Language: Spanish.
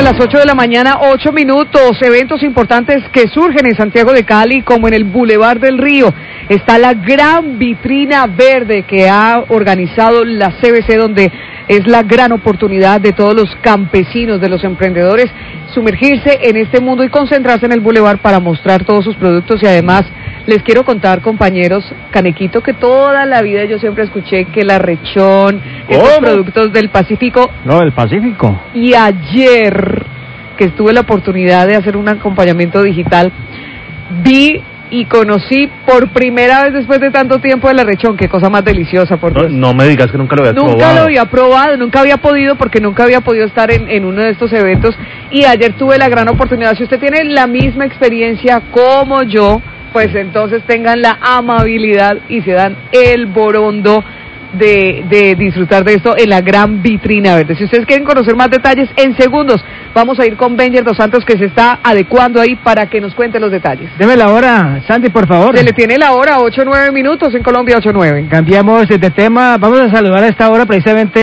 las 8 de la mañana, 8 minutos. Eventos importantes que surgen en Santiago de Cali, como en el Boulevard del Río. Está la gran vitrina verde que ha organizado la CBC, donde es la gran oportunidad de todos los campesinos, de los emprendedores, sumergirse en este mundo y concentrarse en el Boulevard para mostrar todos sus productos. Y además, les quiero contar, compañeros, Canequito, que toda la vida yo siempre escuché que la Rechón, esos productos del Pacífico. No, del Pacífico. Y ayer, que tuve la oportunidad de hacer un acompañamiento digital, vi y conocí por primera vez después de tanto tiempo de la Rechón. Qué cosa más deliciosa, por Dios. No me digas que nunca lo había probado. Nunca lo había probado, nunca había podido, porque nunca había podido estar en uno de estos eventos, y ayer tuve la gran oportunidad. Si usted tiene la misma experiencia como yo, pues entonces tengan la amabilidad y se dan el borondo de disfrutar de esto en la gran vitrina verde. Si ustedes quieren conocer más detalles, en segundos vamos a ir con Benjer Dos Santos, que se está adecuando ahí para que nos cuente los detalles. Deme la hora, Santi, por favor. Se le tiene la hora, 8:09 minutos en Colombia, 8:09. Cambiamos de tema, vamos a saludar a esta hora precisamente